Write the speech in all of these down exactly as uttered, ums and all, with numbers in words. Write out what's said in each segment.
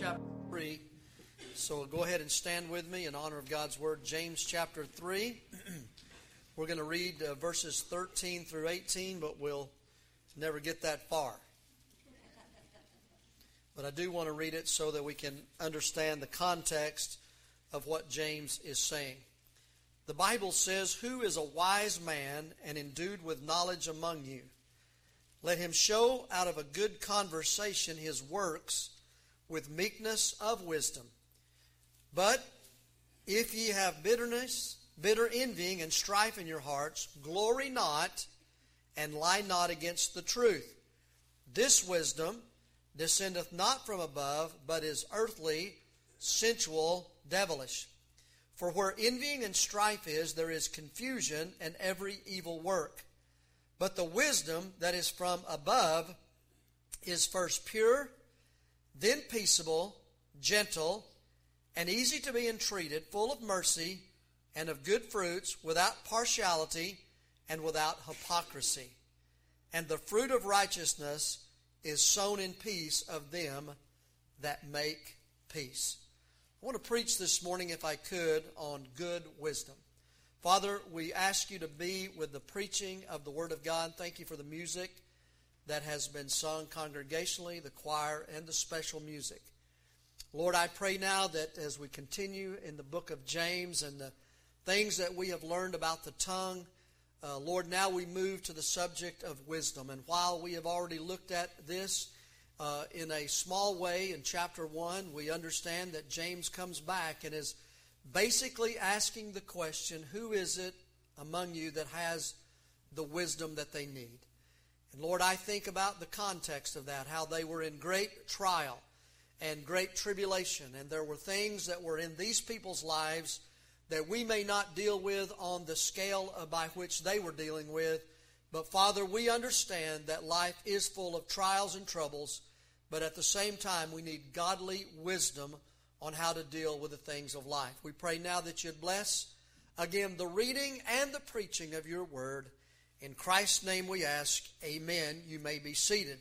chapter three. So go ahead and stand with me in honor of God's Word. James chapter three. We're going to read uh, verses thirteen through eighteen, but we'll never get that far. But I do want to read it so that we can understand the context of what James is saying. The Bible says, "Who is a wise man and endued with knowledge among you? Let him show out of a good conversation his works with meekness of wisdom. But if ye have bitterness, bitter envying and strife in your hearts, glory not and lie not against the truth. This wisdom descendeth not from above, but is earthly, sensual, devilish. For where envying and strife is, there is confusion and every evil work. But the wisdom that is from above is first pure, then peaceable, gentle, and easy to be entreated, full of mercy and of good fruits, without partiality and without hypocrisy. And the fruit of righteousness is sown in peace of them that make peace." I want to preach this morning, if I could, on good wisdom. Father, we ask you to be with the preaching of the Word of God. Thank you for the music that has been sung congregationally, the choir, and the special music. Lord, I pray now that as we continue in the book of James and the things that we have learned about the tongue, uh, Lord, now we move to the subject of wisdom. And while we have already looked at this uh, in a small way in chapter one, we understand that James comes back and is basically asking the question, who is it among you that has the wisdom that they need? And Lord, I think about the context of that, how they were in great trial and great tribulation, and there were things that were in these people's lives that we may not deal with on the scale by which they were dealing with. But Father, we understand that life is full of trials and troubles, but at the same time we need godly wisdom on how to deal with the things of life. We pray now that you'd bless, again, the reading and the preaching of your word. In Christ's name we ask, amen. You may be seated.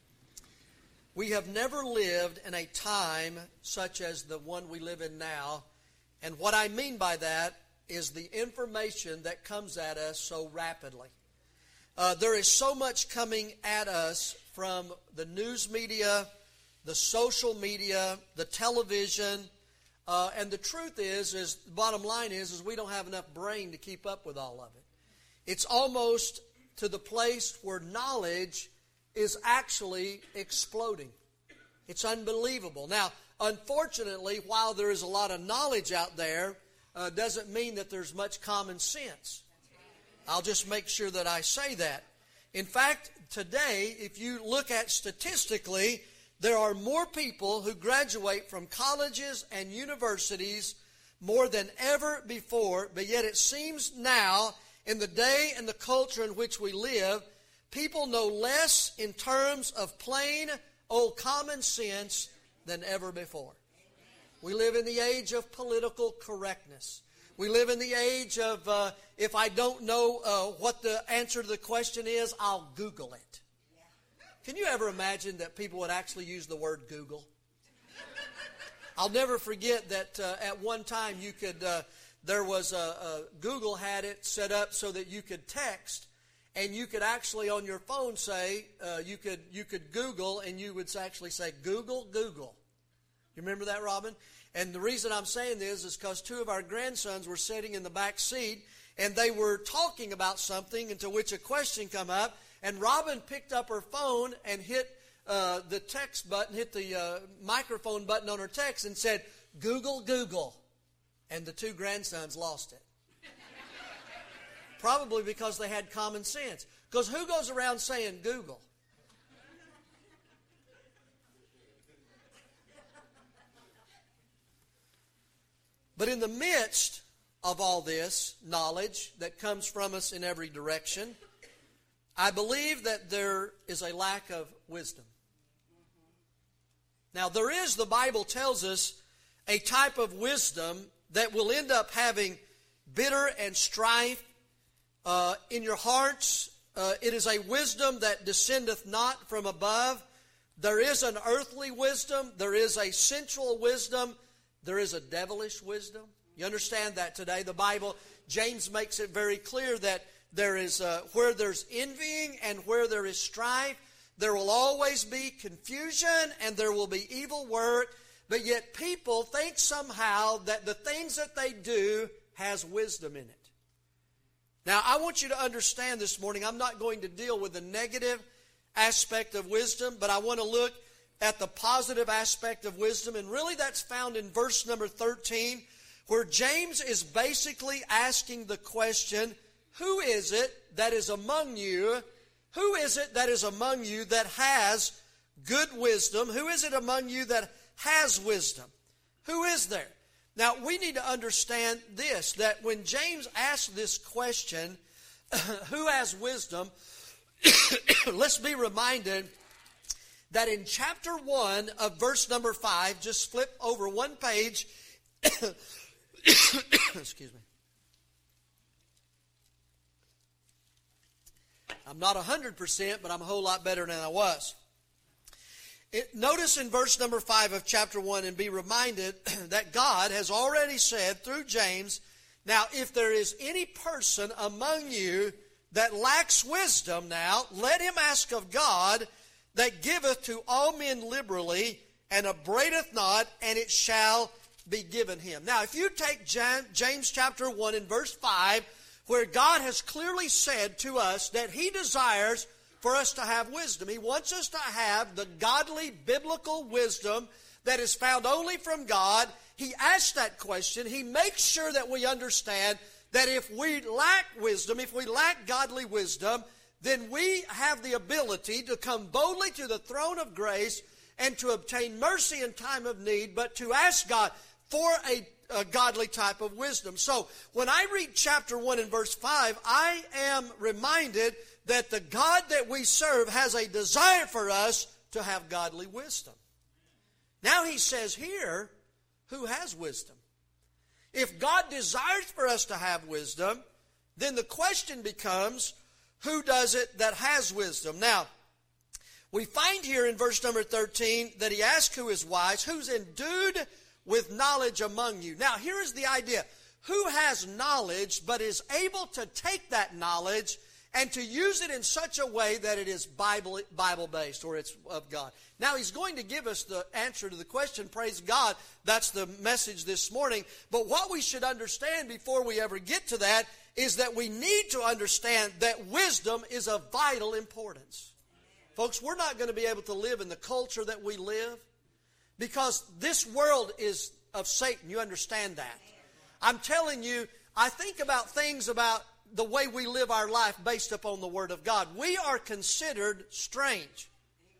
We have never lived in a time such as the one we live in now. And what I mean by that is the information that comes at us so rapidly. Uh, there is so much coming at us from the news media, the social media, the television, uh, and the truth is, is the bottom line is, is we don't have enough brain to keep up with all of it. It's almost to the place where knowledge is actually exploding. It's unbelievable. Now, unfortunately, while there is a lot of knowledge out there, uh, doesn't mean that there's much common sense. I'll just make sure that I say that. In fact, today, if you look at statistically, there are more people who graduate from colleges and universities more than ever before, but yet it seems now, in the day and the culture in which we live, people know less in terms of plain old common sense than ever before. We live in the age of political correctness. We live in the age of, uh, if I don't know uh, what the answer to the question is, I'll Google it. Can you ever imagine that people would actually use the word Google? I'll never forget that uh, at one time you could, uh, there was a, a, Google had it set up so that you could text, and you could actually on your phone say, uh, you could you could Google, and you would actually say, Google, Google. You remember that, Robin? And the reason I'm saying this is because two of our grandsons were sitting in the back seat, and they were talking about something, into which a question come up, and Robin picked up her phone and hit uh, the text button, hit the uh, microphone button on her text and said, Google, Google. And the two grandsons lost it. Probably because they had common sense. Because who goes around saying Google? But in the midst of all this knowledge that comes from us in every direction, I believe that there is a lack of wisdom. Now, there is, the Bible tells us, a type of wisdom that will end up having bitter and strife uh, in your hearts. Uh, it is a wisdom that descendeth not from above, There is an earthly wisdom. There is a sensual wisdom. There is a devilish wisdom. You understand that today? The Bible, James makes it very clear that there is uh, where there's envying and where there is strife, there will always be confusion and there will be evil work. But yet people think somehow that the things that they do has wisdom in it. Now, I want you to understand this morning, I'm not going to deal with the negative aspect of wisdom, but I want to look at the positive aspect of wisdom. And really that's found in verse number thirteen, where James is basically asking the question, who is it that is among you? Who is it that is among you that has good wisdom? Who is it among you that has wisdom? Who is there? Now, we need to understand this, that when James asked this question, who has wisdom, let's be reminded that in chapter one of verse number five, just flip over one page, excuse me. I'm not one hundred percent, but I'm a whole lot better than I was. It, notice in verse number five of chapter one, and be reminded that God has already said through James, now if there is any person among you that lacks wisdom, now let him ask of God, that giveth to all men liberally, and upbraideth not, and it shall be given him. Now if you take James chapter one and verse five, where God has clearly said to us that He desires for us to have wisdom. He wants us to have the godly biblical wisdom that is found only from God. He asks that question. He makes sure that we understand that if we lack wisdom, if we lack godly wisdom, then we have the ability to come boldly to the throne of grace and to obtain mercy in time of need, but to ask God for a a godly type of wisdom. So when I read chapter one and verse five, I am reminded that the God that we serve has a desire for us to have godly wisdom. Now he says here, who has wisdom? If God desires for us to have wisdom, then the question becomes, who does it that has wisdom? Now, we find here in verse number thirteen that he asks who is wise, who's endued with knowledge among you. Now, here is the idea. Who has knowledge but is able to take that knowledge and to use it in such a way that it is Bible, Bible-based or it's of God? Now, he's going to give us the answer to the question. Praise God. That's the message this morning. But what we should understand before we ever get to that is that we need to understand that wisdom is of vital importance. Folks, we're not going to be able to live in the culture that we live, because this world is of Satan. You understand that. I'm telling you, I think about things about the way we live our life based upon the Word of God. We are considered strange.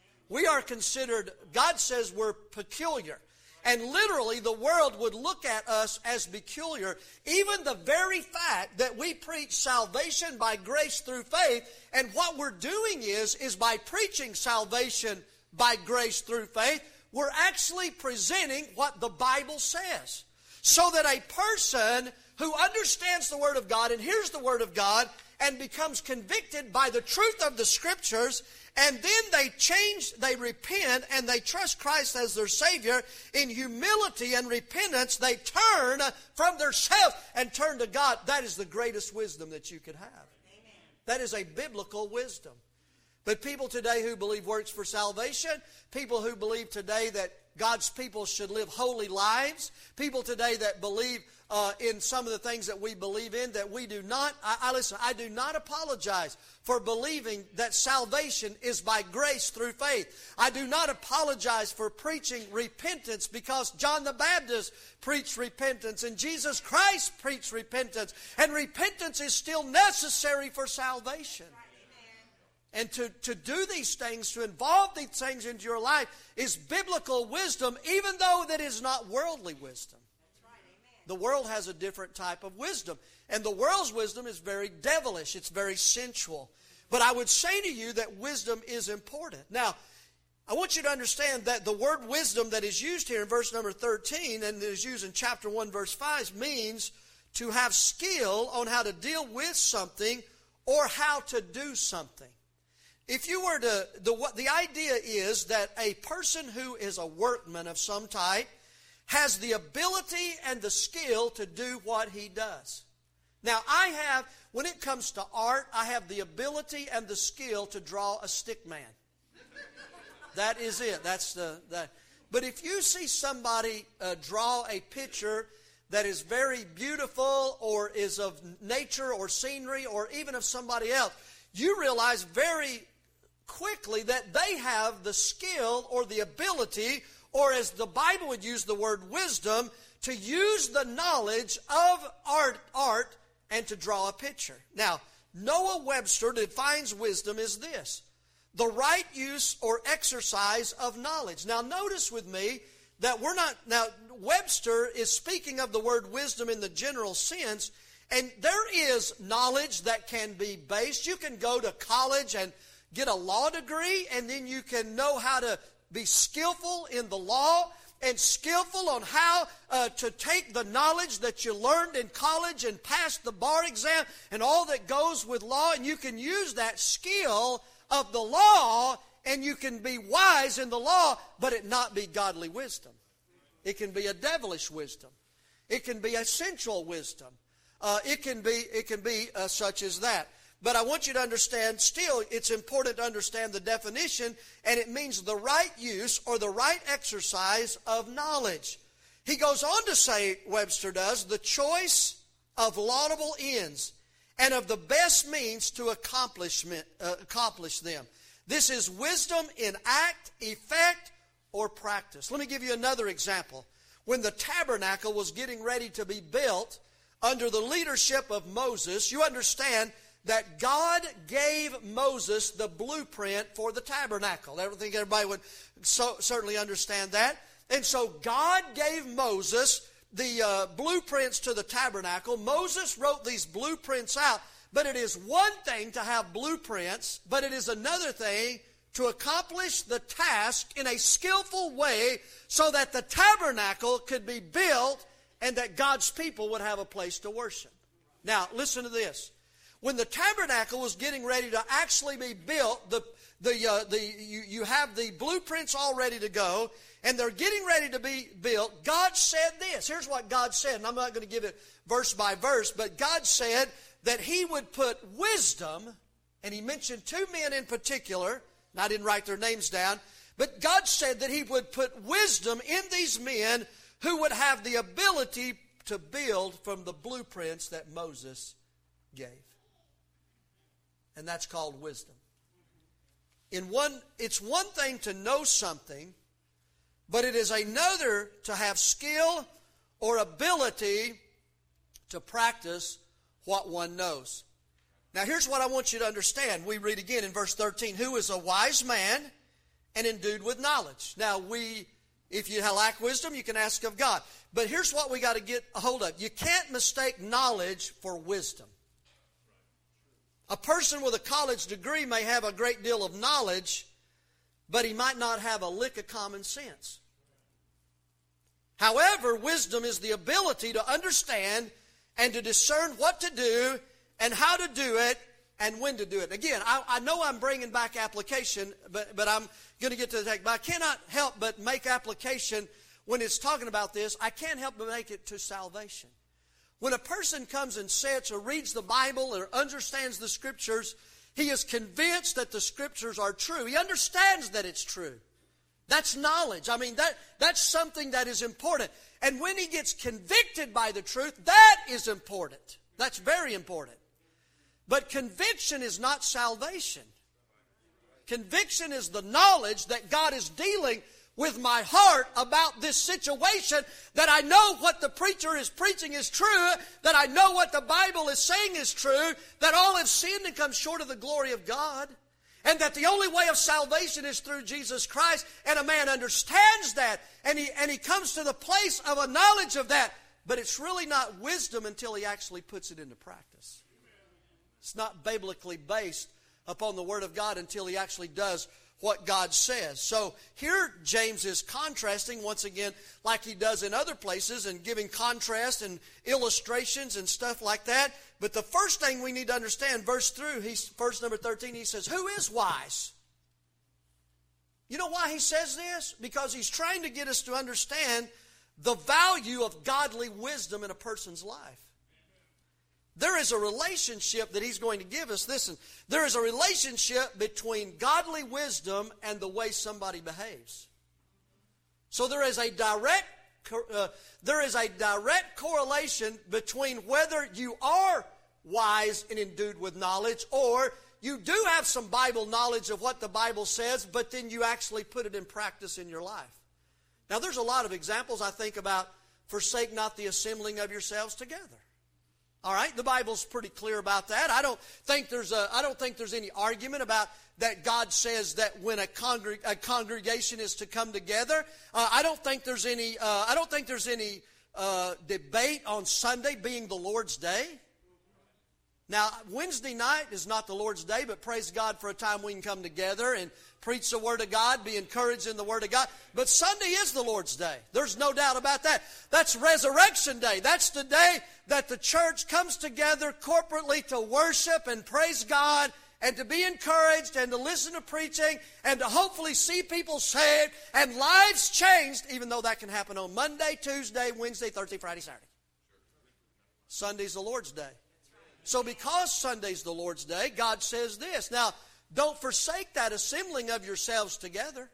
We are considered, God says we're peculiar. And literally the world would look at us as peculiar. Even the very fact that we preach salvation by grace through faith, and what we're doing is, is by preaching salvation by grace through faith, we're actually presenting what the Bible says. So that a person who understands the Word of God and hears the Word of God and becomes convicted by the truth of the Scriptures, and then they change, they repent, and they trust Christ as their Savior, in humility and repentance, they turn from themselves and turn to God. That is the greatest wisdom that you could have. Amen. That is a biblical wisdom. But people today who believe works for salvation, people who believe today that God's people should live holy lives, people today that believe uh, in some of the things that we believe in that we do not, I, I listen, I do not apologize for believing that salvation is by grace through faith. I do not apologize for preaching repentance, because John the Baptist preached repentance and Jesus Christ preached repentance, and repentance is still necessary for salvation. And to, to do these things, to involve these things into your life, is biblical wisdom, even though that is not worldly wisdom. That's right, amen. The world has a different type of wisdom. And the world's wisdom is very devilish. It's very sensual. But I would say to you that wisdom is important. Now, I want you to understand that the word wisdom that is used here in verse number thirteen, and is used in chapter one, verse five, means to have skill on how to deal with something or how to do something. if you were to, the, what the idea is that a person who is a workman of some type has the ability and the skill to do what he does. Now, I have, when it comes to art, I have the ability and the skill to draw a stick man. That is it. That's the, that. But if you see somebody uh, draw a picture that is very beautiful or is of nature or scenery or even of somebody else, you realize very quickly that they have the skill or the ability, or as the Bible would use the word wisdom, to use the knowledge of art, art and to draw a picture. Now, Noah Webster defines wisdom as this: the right use or exercise of knowledge. Now, notice with me that we're not, now, Webster is speaking of the word wisdom in the general sense, and there is knowledge that can be based. You can go to college and get a law degree, and then you can know how to be skillful in the law and skillful on how uh, to take the knowledge that you learned in college and pass the bar exam and all that goes with law, and you can use that skill of the law, and you can be wise in the law, but it not be godly wisdom. It can be a devilish wisdom. It can be a sensual wisdom. Uh, it can be, it can be uh, such as that. But I want you to understand, still, it's important to understand the definition, and it means the right use or the right exercise of knowledge. He goes on to say, Webster does, the choice of laudable ends and of the best means to accomplishment, uh, accomplish them. This is wisdom in act, effect, or practice. Let me give you another example. When the tabernacle was getting ready to be built under the leadership of Moses, you understand that God gave Moses the blueprint for the tabernacle. I think everybody would so, certainly understand that. And so God gave Moses the uh, blueprints to the tabernacle. Moses wrote these blueprints out. But it is one thing to have blueprints, but it is another thing to accomplish the task in a skillful way so that the tabernacle could be built and that God's people would have a place to worship. Now, listen to this. When the tabernacle was getting ready to actually be built, the, the, uh, the, you, you have the blueprints all ready to go, and they're getting ready to be built. God said this. Here's what God said, and I'm not going to give it verse by verse, but God said that He would put wisdom, and He mentioned two men in particular, and I didn't write their names down, but God said that He would put wisdom in these men who would have the ability to build from the blueprints that Moses gave. And that's called wisdom. In one, it's one thing to know something, but it is another to have skill or ability to practice what one knows. Now here's what I want you to understand. We read again in verse thirteen, who is a wise man and endued with knowledge. Now we, if you lack wisdom, you can ask of God. But here's what we got to get a hold of. You can't mistake knowledge for wisdom. A person with a college degree may have a great deal of knowledge, but he might not have a lick of common sense. However, wisdom is the ability to understand and to discern what to do and how to do it and when to do it. Again, I, I know I'm bringing back application, but, but I'm going to get to the text. But I cannot help but make application when it's talking about this. I can't help but make it to salvation. When a person comes and sits or reads the Bible or understands the Scriptures, he is convinced that the Scriptures are true. He understands that it's true. That's knowledge. I mean, that that's something that is important. And when he gets convicted by the truth, that is important. That's very important. But conviction is not salvation. Conviction is the knowledge that God is dealing with my heart about this situation, that I know what the preacher is preaching is true, that I know what the Bible is saying is true, that all have sinned and come short of the glory of God, and that the only way of salvation is through Jesus Christ, and a man understands that, and he, and he comes to the place of a knowledge of that, but it's really not wisdom until he actually puts it into practice. It's not biblically based upon the Word of God until he actually does what God says. So here James is contrasting once again like he does in other places and giving contrast and illustrations and stuff like that. But the first thing we need to understand, verse through, he's, verse number thirteen, he says, who is wise? You know why he says this? Because he's trying to get us to understand the value of godly wisdom in a person's life. There is a relationship that he's going to give us. Listen, there is a relationship between godly wisdom and the way somebody behaves. So there is a direct, uh, there is a direct correlation between whether you are wise and endued with knowledge, or you do have some Bible knowledge of what the Bible says, but then you actually put it in practice in your life. Now, there's a lot of examples I think about. Forsake not the assembling of yourselves together. All right, the Bible's pretty clear about that. I don't think there's a, I don't think there's any argument about that. God says that when a, congreg- a congregation is to come together, uh, I don't think there's any. Uh, I don't think there's any uh, debate on Sunday being the Lord's day. Now, Wednesday night is not the Lord's day, but praise God for a time we can come together and preach the Word of God, be encouraged in the Word of God. But Sunday is the Lord's day. There's no doubt about that. That's Resurrection Day. That's the day that the church comes together corporately to worship and praise God and to be encouraged and to listen to preaching and to hopefully see people saved and lives changed, even though that can happen on Monday, Tuesday, Wednesday, Thursday, Friday, Saturday. Sunday's the Lord's day. So because Sunday's the Lord's day, God says this. Now, don't forsake that assembling of yourselves together,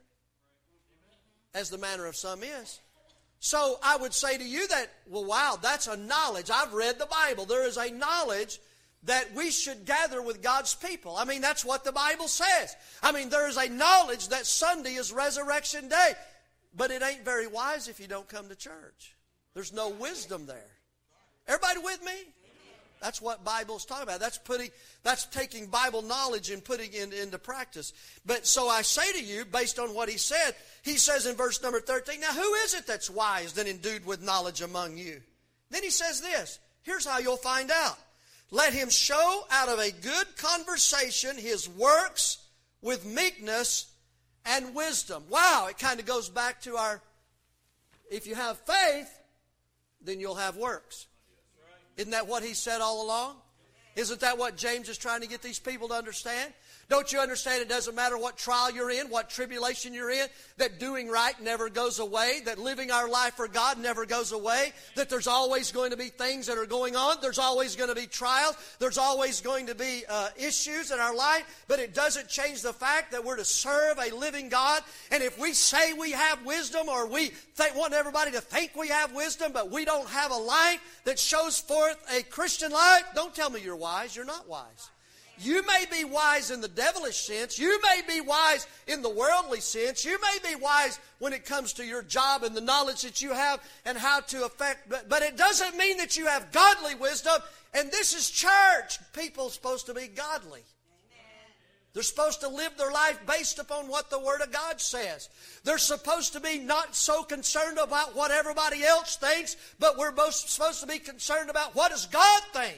as the manner of some is. So I would say to you that, well, wow, that's a knowledge. I've read the Bible. There is a knowledge that we should gather with God's people. I mean, that's what the Bible says. I mean, there is a knowledge that Sunday is Resurrection Day. But it ain't very wise if you don't come to church. There's no wisdom there. Everybody with me? That's what Bible's talking about. That's putting, that's taking Bible knowledge and putting it into practice. But so I say to you, based on what he said, he says in verse number thirteen, now who is it that's wise and endued with knowledge among you? Then he says this, here's how you'll find out. Let him show out of a good conversation his works with meekness and wisdom. Wow, it kind of goes back to our, if you have faith, then you'll have works. Isn't that what he said all along? Isn't that what James is trying to get these people to understand? Don't you understand it doesn't matter what trial you're in, what tribulation you're in, that doing right never goes away, that living our life for God never goes away, that there's always going to be things that are going on, there's always going to be trials, there's always going to be uh, issues in our life, but it doesn't change the fact that we're to serve a living God. And if we say we have wisdom, or we think, want everybody to think we have wisdom, but we don't have a life that shows forth a Christian life, don't tell me you're wise. You're not wise. You may be wise in the devilish sense. You may be wise in the worldly sense. You may be wise when it comes to your job and the knowledge that you have and how to affect. But, but it doesn't mean that you have godly wisdom. And this is church. People are supposed to be godly. They're supposed to live their life based upon what the Word of God says. They're supposed to be not so concerned about what everybody else thinks, but we're both supposed to be concerned about what does God think.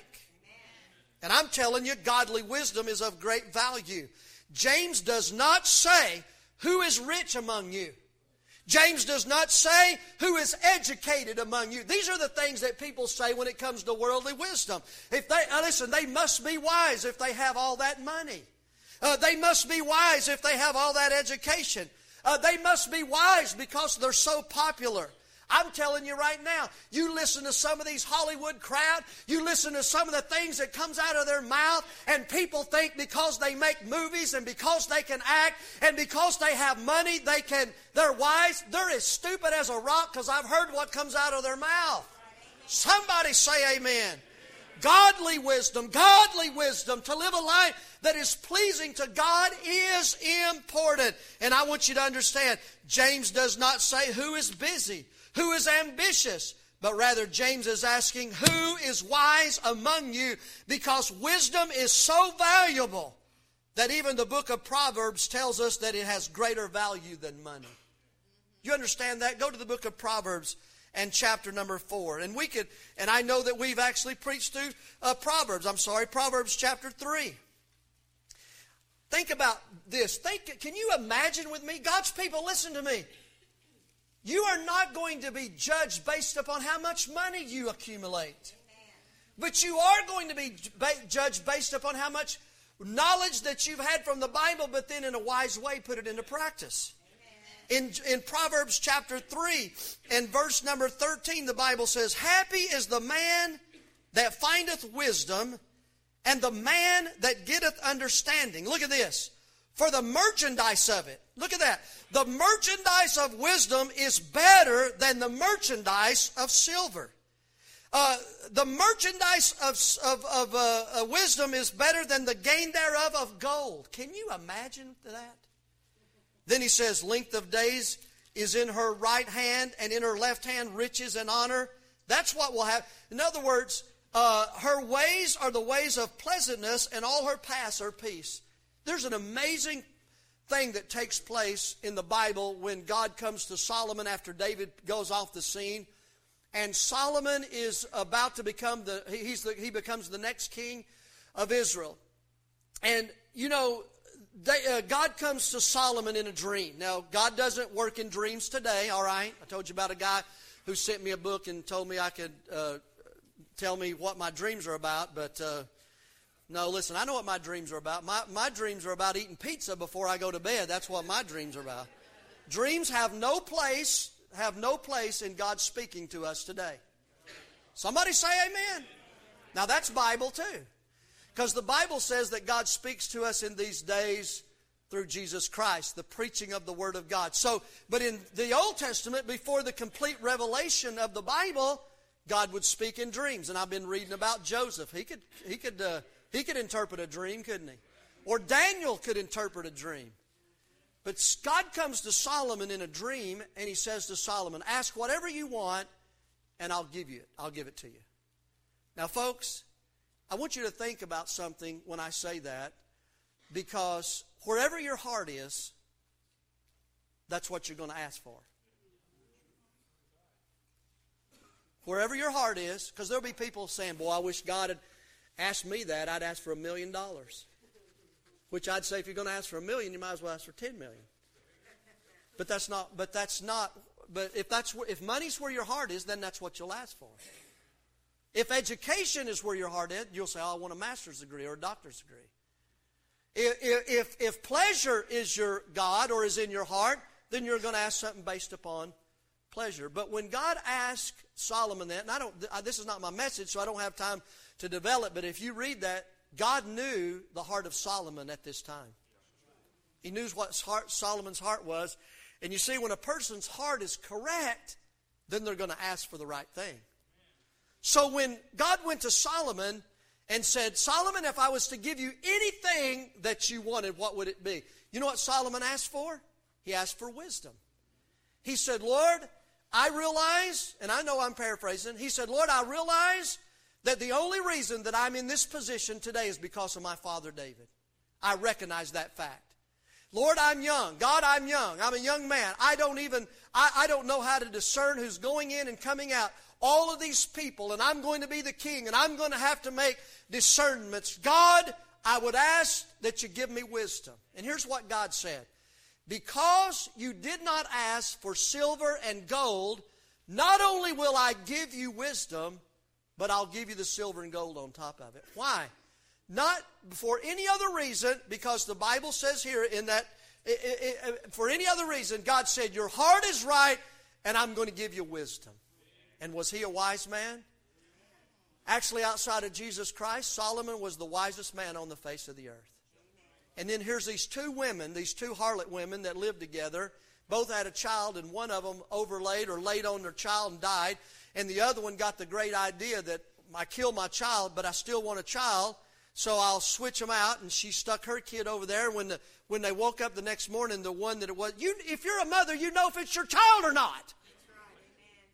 And I'm telling you, godly wisdom is of great value. James does not say, who is rich among you? James does not say, who is educated among you? These are the things that people say when it comes to worldly wisdom. If they, uh, listen, they must be wise if they have all that money. Uh, they must be wise if they have all that education. Uh, they must be wise because they're so popular. I'm telling you right now, you listen to some of these Hollywood crowd, you listen to some of the things that comes out of their mouth, and people think because they make movies and because they can act and because they have money, they can, they're wise. They're as stupid as a rock because I've heard what comes out of their mouth. Somebody say amen. Godly wisdom, godly wisdom, to live a life that is pleasing to God is important. And I want you to understand, James does not say who is busy, who is ambitious, but rather James is asking who is wise among you, because wisdom is so valuable that even the book of Proverbs tells us that it has greater value than money. You understand that? Go to the book of Proverbs and chapter number four. And we could, and I know that we've actually preached through uh, Proverbs. I'm sorry, Proverbs chapter three. Think about this. Think, can you imagine with me? God's people, listen to me. You are not going to be judged based upon how much money you accumulate. But you are going to be judged based upon how much knowledge that you've had from the Bible, but then in a wise way put it into practice. In, in Proverbs chapter three and verse number thirteen, the Bible says, happy is the man that findeth wisdom, and the man that getteth understanding. Look at this. For the merchandise of it. Look at that. The merchandise of wisdom is better than the merchandise of silver. Uh, the merchandise of, of, of uh, uh, wisdom is better than the gain thereof of gold. Can you imagine that? Then he says, length of days is in her right hand, and in her left hand riches and honor. That's what we'll have. In other words, uh, her ways are the ways of pleasantness, and all her paths are peace. There's an amazing thing that takes place in the Bible when God comes to Solomon after David goes off the scene. And Solomon is about to become the, he's the, he becomes the next king of Israel. And, you know, they, uh, God comes to Solomon in a dream. Now, God doesn't work in dreams today, all right? I told you about a guy who sent me a book and told me I could uh, tell me what my dreams are about, but uh, no, listen, I know what my dreams are about. My, my dreams are about eating pizza before I go to bed. That's what my dreams are about. Dreams have no place, have no place in God speaking to us today. Somebody say amen. Now, that's Bible too. Because the Bible says that God speaks to us in these days through Jesus Christ, the preaching of the Word of God. So, but in the Old Testament, before the complete revelation of the Bible, God would speak in dreams. And I've been reading about Joseph. He could, he could, uh, he could interpret a dream, couldn't he? Or Daniel could interpret a dream. But God comes to Solomon in a dream, and he says to Solomon, ask whatever you want, and I'll give you it. I'll give it to you. Now, folks, I want you to think about something when I say that, because wherever your heart is, that's what you're going to ask for. Wherever your heart is, because there'll be people saying, boy, I wish God had asked me that. I'd ask for a million dollars. Which I'd say, if you're going to ask for a million, you might as well ask for ten million. But that's not, but that's not, but if that's, if money's where your heart is, then that's what you'll ask for. If education is where your heart is, you'll say, oh, I want a master's degree or a doctor's degree. If, if, if pleasure is your God or is in your heart, then you're going to ask something based upon pleasure. But when God asked Solomon that, and I don't, this is not my message, so I don't have time to develop, but if you read that, God knew the heart of Solomon at this time. He knew what heart, Solomon's heart was. And you see, when a person's heart is correct, then they're going to ask for the right thing. So when God went to Solomon and said, Solomon, if I was to give you anything that you wanted, what would it be? You know what Solomon asked for? He asked for wisdom. He said, Lord, I realize, and I know I'm paraphrasing, he said, Lord, I realize that the only reason that I'm in this position today is because of my father David. I recognize that fact. Lord, I'm young. God, I'm young. I'm a young man. I don't even, I, I don't know how to discern who's going in and coming out. All of these people, and I'm going to be the king, and I'm going to have to make discernments. God, I would ask that you give me wisdom. And here's what God said. Because you did not ask for silver and gold, not only will I give you wisdom, but I'll give you the silver and gold on top of it. Why? Not for any other reason, because the Bible says here in that, it, it, it, for any other reason, God said, your heart is right, and I'm going to give you wisdom. And was he a wise man? Actually, outside of Jesus Christ, Solomon was the wisest man on the face of the earth. And then here's these two women, these two harlot women that lived together. Both had a child, and one of them overlaid or laid on their child and died. And the other one got the great idea that I killed my child, but I still want a child, so I'll switch them out. And she stuck her kid over there. When the, when they woke up the next morning, the one that it was, you, if you're a mother, you know if it's your child or not. That's right, amen.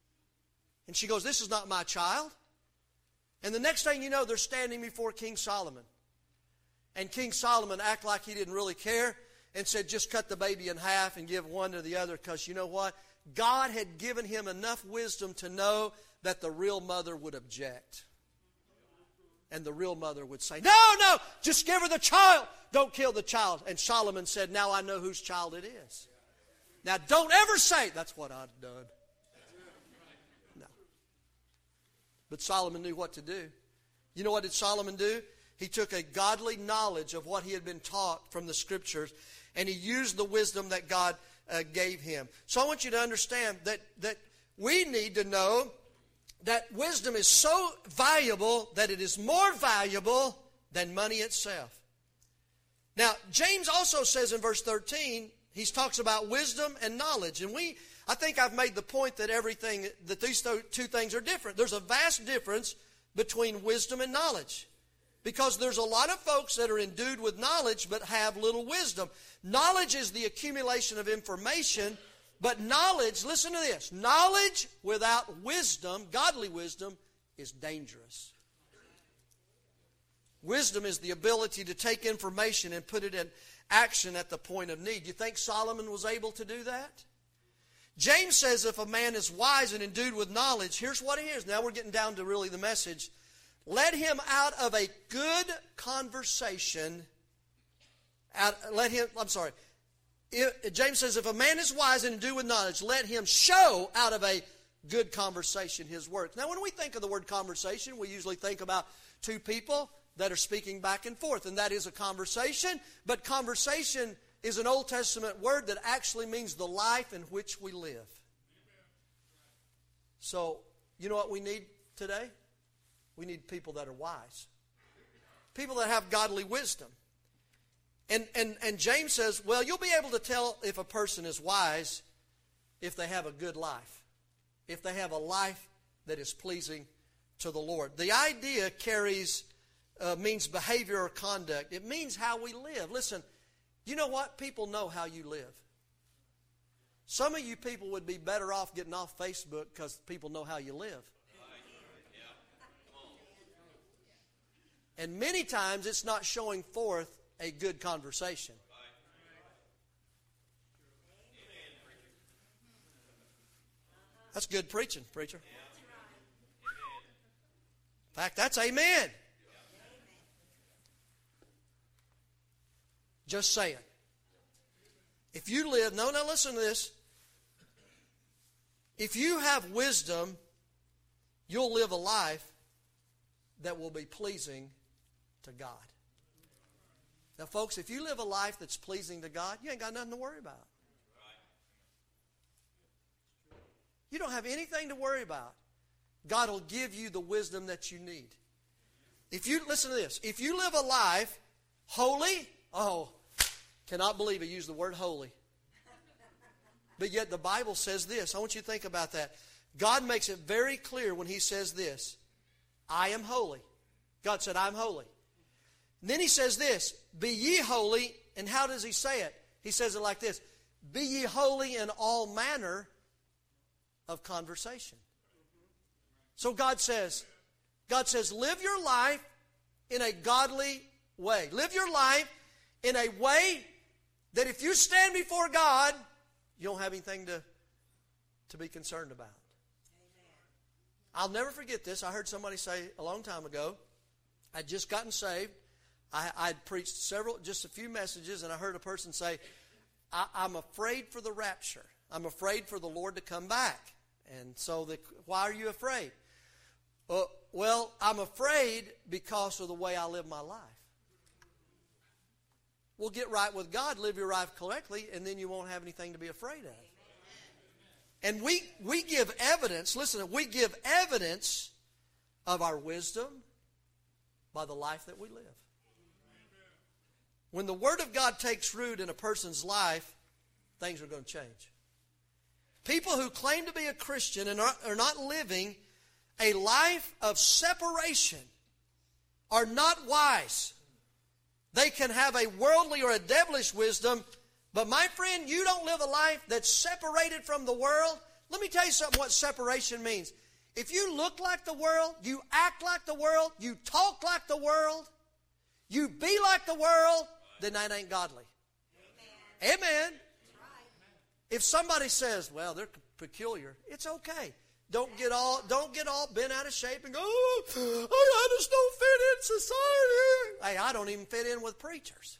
And she goes, this is not my child. And the next thing you know, they're standing before King Solomon. And King Solomon acted like he didn't really care and said, just cut the baby in half and give one to the other, because you know what? God had given him enough wisdom to know that the real mother would object. And the real mother would say, no, no, just give her the child. Don't kill the child. And Solomon said, now I know whose child it is. Now don't ever say, that's what I've done. No. But Solomon knew what to do. You know what did Solomon do? He took a godly knowledge of what he had been taught from the Scriptures, and he used the wisdom that God uh, gave him. So I want you to understand that, that we need to know that wisdom is so valuable that it is more valuable than money itself. Now, James also says in verse thirteen, he talks about wisdom and knowledge. And we, I think I've made the point that everything, that these two things are different. There's a vast difference between wisdom and knowledge. Because there's a lot of folks that are endued with knowledge but have little wisdom. Knowledge is the accumulation of information, but knowledge, listen to this, knowledge without wisdom, godly wisdom, is dangerous. Wisdom is the ability to take information and put it in action at the point of need. You think Solomon was able to do that? James says if a man is wise and endued with knowledge, here's what he is. Now we're getting down to really the message. Let him out of a good conversation, out, let him, I'm sorry, if, James says, if a man is wise and endued with knowledge, let him show out of a good conversation his works. Now when we think of the word conversation, we usually think about two people that are speaking back and forth, and that is a conversation, but conversation is an Old Testament word that actually means the life in which we live. So, you know what we need today? We need people that are wise. People that have godly wisdom. And, and, and James says, well, you'll be able to tell if a person is wise if they have a good life. If they have a life that is pleasing to the Lord. The idea carries, uh, means behavior or conduct. It means how we live. Listen, you know what? People know how you live. Some of you people would be better off getting off Facebook because people know how you live. And many times it's not showing forth a good conversation. That's good preaching, preacher. In fact, that's amen. Just saying. If you live, no, no, listen to this. If you have wisdom, you'll live a life that will be pleasing to God. Now, folks, if you live a life that's pleasing to God, you ain't got nothing to worry about. You don't have anything to worry about. God will give you the wisdom that you need. If you, listen to this, if you live a life holy, oh, cannot believe I used the word holy. But yet the Bible says this. I want you to think about that. God makes it very clear when He says this, I am holy. God said, I'm holy. And then He says this, be ye holy. And how does He say it? He says it like this, be ye holy in all manner of conversation. So God says, God says, live your life in a godly way. Live your life in a way that if you stand before God, you don't have anything to, to be concerned about. I'll never forget this. I heard somebody say a long time ago, I'd just gotten saved. I, I'd preached several, just a few messages, and I heard a person say, I, I'm afraid for the rapture. I'm afraid for the Lord to come back. And so, the, why are you afraid? Uh, well, I'm afraid because of the way I live my life. Well, get right with God, live your life correctly, and then you won't have anything to be afraid of. And we, we give evidence, listen, we give evidence of our wisdom by the life that we live. When the Word of God takes root in a person's life, things are going to change. People who claim to be a Christian and are, are not living a life of separation are not wise. They can have a worldly or a devilish wisdom, but my friend, you don't live a life that's separated from the world. Let me tell you something what separation means. If you look like the world, you act like the world, you talk like the world, you be like the world, then that ain't godly. Amen. Amen. If somebody says, well, they're peculiar, it's okay. Don't get all don't get all bent out of shape and go, oh, I just don't fit in society. Hey, I don't even fit in with preachers.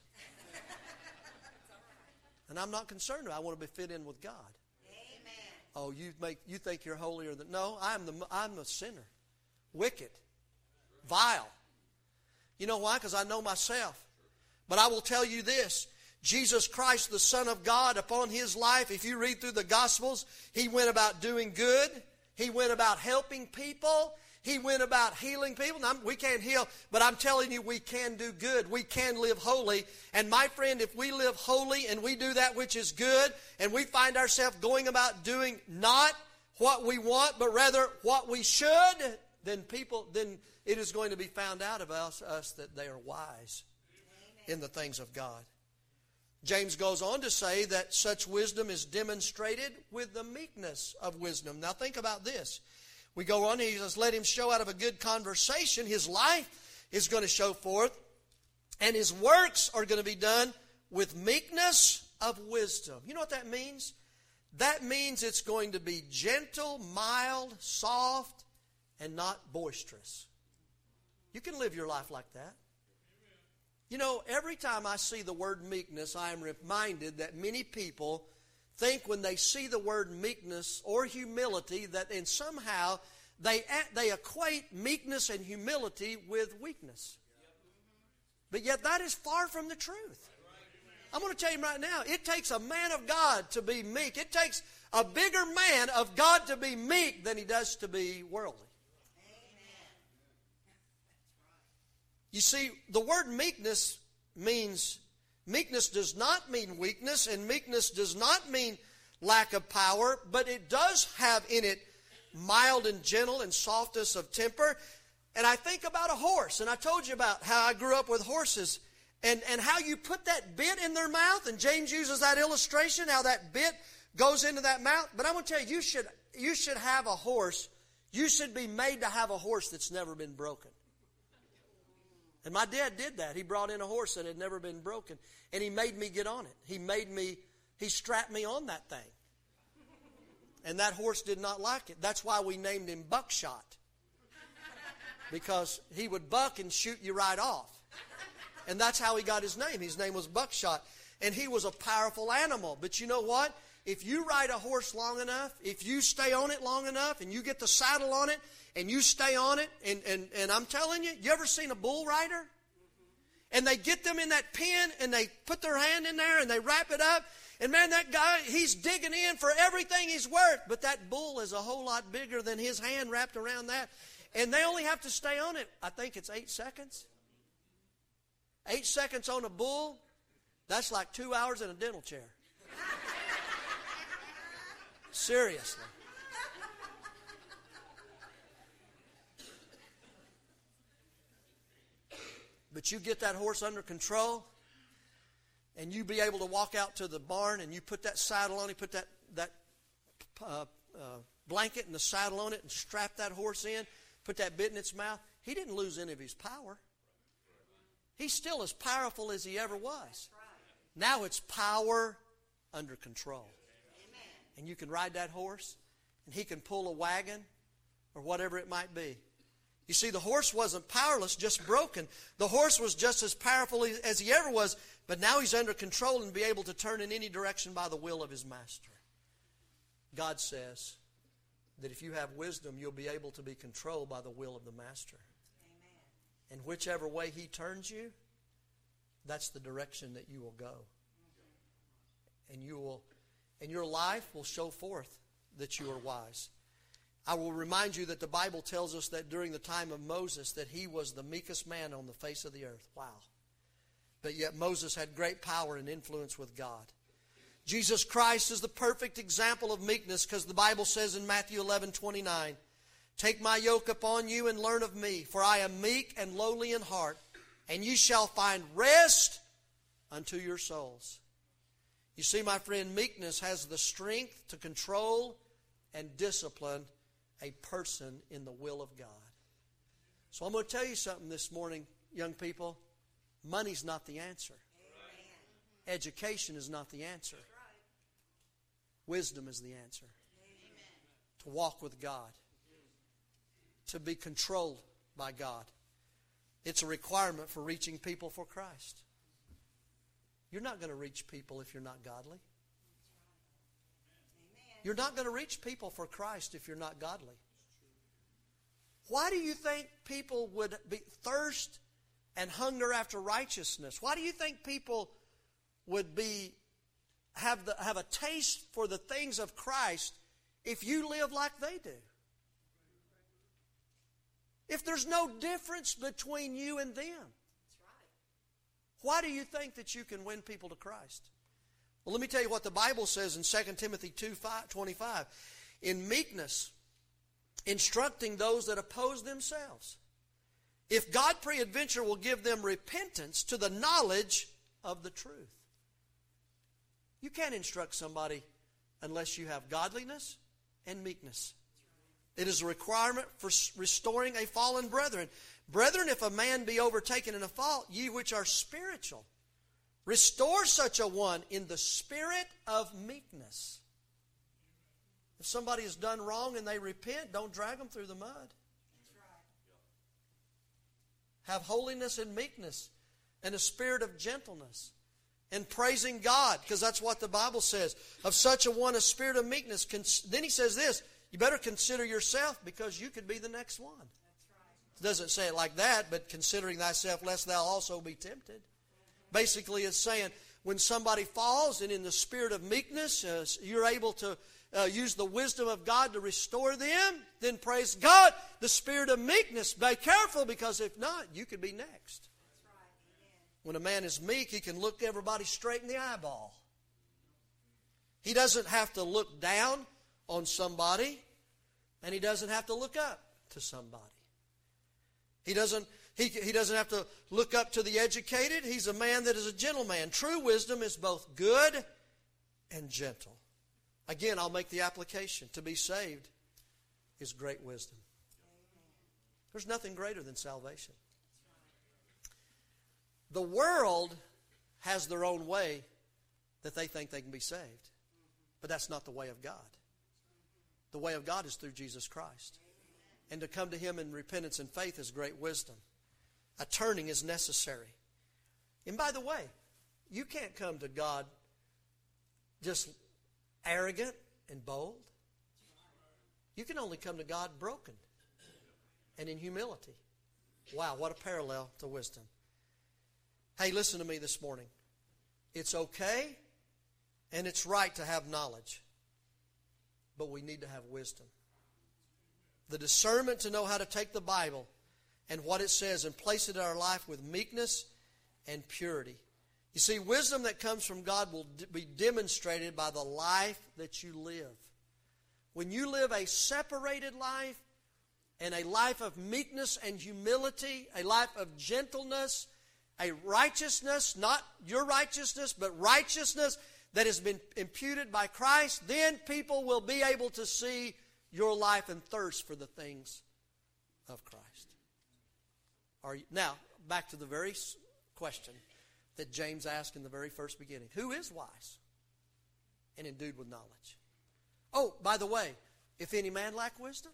And I'm not concerned. I want to be fit in with God. Amen. Oh, you make you think you're holier than no? I'm the I'm a sinner, wicked, vile. You know why? Because I know myself. But I will tell you this. Jesus Christ, the Son of God, upon His life, if you read through the Gospels, He went about doing good. He went about helping people. He went about healing people. Now, we can't heal, but I'm telling you, we can do good. We can live holy. And my friend, if we live holy and we do that which is good, and we find ourselves going about doing not what we want, but rather what we should, then people, then it is going to be found out of us, us that they are wise in the things of God. James goes on to say that such wisdom is demonstrated with the meekness of wisdom. Now think about this. We go on, he says, let him show out of a good conversation. His life is going to show forth, and his works are going to be done with meekness of wisdom. You know what that means? That means it's going to be gentle, mild, soft, and not boisterous. You can live your life like that. You know, every time I see the word meekness, I am reminded that many people think when they see the word meekness or humility that and somehow they they equate meekness and humility with weakness. But yet that is far from the truth. I'm going to tell you right now, it takes a man of God to be meek. It takes a bigger man of God to be meek than he does to be worldly. You see, the word meekness means, meekness does not mean weakness, and meekness does not mean lack of power, but it does have in it mild and gentle and softness of temper. And I think about a horse, and I told you about how I grew up with horses, and, and how you put that bit in their mouth, and James uses that illustration, how that bit goes into that mouth. But I'm going to tell you, you should, you should have a horse, you should be made to have a horse that's never been broken. And my dad did that. He brought in a horse that had never been broken. And he made me get on it. He made me, he strapped me on that thing. And that horse did not like it. That's why we named him Buckshot. Because he would buck and shoot you right off. And that's how he got his name. His name was Buckshot. And he was a powerful animal. But you know what? If you ride a horse long enough, if you stay on it long enough, and you get the saddle on it, and you stay on it, and, and, and I'm telling you, you ever seen a bull rider? And they get them in that pen, and they put their hand in there, and they wrap it up. And man, that guy, he's digging in for everything he's worth. But that bull is a whole lot bigger than his hand wrapped around that. And they only have to stay on it, I think it's eight seconds. Eight seconds on a bull, that's like two hours in a dental chair. Seriously. But you get that horse under control, and you be able to walk out to the barn, and you put that saddle on it, put that, that uh, uh, blanket and the saddle on it, and strap that horse in, put that bit in its mouth. He didn't lose any of his power. He's still as powerful as he ever was. Now it's power under control. And you can ride that horse, and he can pull a wagon or whatever it might be. You see, the horse wasn't powerless, just broken. The horse was just as powerful as he ever was, but now he's under control and be able to turn in any direction by the will of his master. God says that if you have wisdom, you'll be able to be controlled by the will of the master. Amen. And whichever way he turns you, that's the direction that you will go. And you will, and your life will show forth that you are wise. I will remind you that the Bible tells us that during the time of Moses that he was the meekest man on the face of the earth. Wow. But yet Moses had great power and influence with God. Jesus Christ is the perfect example of meekness because the Bible says in Matthew eleven twenty-nine, take my yoke upon you and learn of me, for I am meek and lowly in heart, and you shall find rest unto your souls. You see, my friend, meekness has the strength to control and discipline a person in the will of God. So I'm going to tell you something this morning, young people. Money's not the answer. Amen. Education is not the answer. Wisdom is the answer. Amen. To walk with God. to be controlled by God. It's a requirement for reaching people for Christ. You're not going to reach people if you're not godly. You're not going to reach people for Christ if you're not godly. Why do you think people would be thirst and hunger after righteousness? Why do you think people would be have the have a taste for the things of Christ if you live like they do? If there's no difference between you and them, why do you think that you can win people to Christ? Well, let me tell you what the Bible says in Second Timothy two twenty-five. In meekness, instructing those that oppose themselves, if God peradventure will give them repentance to the knowledge of the truth. You can't instruct somebody unless you have godliness and meekness. It is a requirement for restoring a fallen brethren. Brethren, if a man be overtaken in a fault, ye which are spiritual, restore such a one in the spirit of meekness. If somebody has done wrong and they repent, don't drag them through the mud. That's right. Have holiness and meekness and a spirit of gentleness and praising God, because that's what the Bible says. Of such a one, a spirit of meekness. Then he says this, you better consider yourself, because you could be the next one. That's right. It doesn't say it like that, but considering thyself lest thou also be tempted. Basically it's saying when somebody falls and in the spirit of meekness uh, you're able to uh, use the wisdom of God to restore them, then praise God, the spirit of meekness. Be careful, because if not, you could be next. When a man is meek, he can look everybody straight in the eyeball. He doesn't have to look down on somebody, and he doesn't have to look up to somebody. He doesn't, he, he doesn't have to look up to the educated. He's a man that is a gentleman. True wisdom is both good and gentle. Again, I'll make the application. To be saved is great wisdom. There's nothing greater than salvation. The world has their own way that they think they can be saved. But that's not the way of God. The way of God is through Jesus Christ. And to come to Him in repentance and faith is great wisdom. A turning is necessary. And by the way, you can't come to God just arrogant and bold. You can only come to God broken and in humility. Wow, what a parallel to wisdom. Hey, listen to me this morning. It's okay and it's right to have knowledge, but we need to have wisdom. The discernment to know how to take the Bible and what it says and place it in our life with meekness and purity. You see, wisdom that comes from God will be demonstrated by the life that you live. When you live a separated life and a life of meekness and humility, a life of gentleness, a righteousness, not your righteousness, but righteousness that has been imputed by Christ, then people will be able to see your life and thirst for the things of Christ. Are you, now, back to the very question that James asked in the very first beginning. Who is wise and endued with knowledge? Oh, by the way, if any man lack wisdom,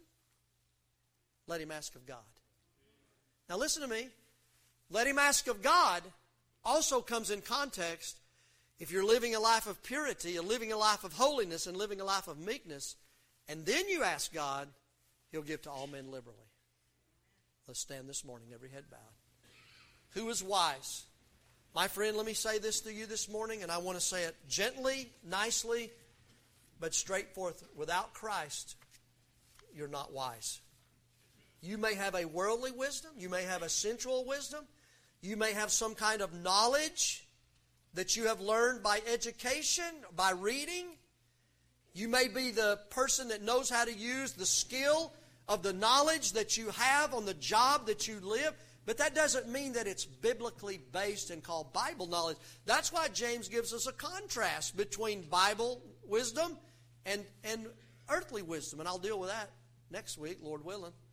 let him ask of God. Now listen to me. Let him ask of God also comes in context. If you're living a life of purity, and living a life of holiness, and living a life of meekness, and then you ask God, He'll give to all men liberally. Let's stand this morning, every head bowed. Who is wise? My friend, let me say this to you this morning, and I want to say it gently, nicely, but straightforward. Without Christ, you're not wise. You may have a worldly wisdom. You may have a sensual wisdom. You may have some kind of knowledge that you have learned by education, by reading. You may be the person that knows how to use the skill of the knowledge that you have on the job that you live. But that doesn't mean that it's biblically based and called Bible knowledge. That's why James gives us a contrast between Bible wisdom and, and earthly wisdom. And I'll deal with that next week, Lord willing.